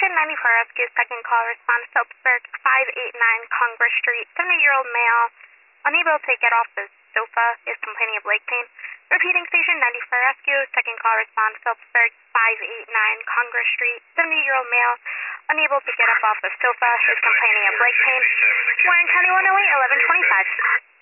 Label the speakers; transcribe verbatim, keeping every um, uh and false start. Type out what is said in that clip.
Speaker 1: Station ninety-four Rescue, second call response, Phillipsburg, five eighty-nine Congress Street. seventy-year-old male, unable to get off the sofa, is complaining of leg pain. Repeating, Station ninety-four Rescue, second call response, Phillipsburg, five eighty-nine Congress Street. seventy-year-old male, unable to get up off the sofa, is complaining of leg pain. Warren County one oh eight, eleven twenty-five.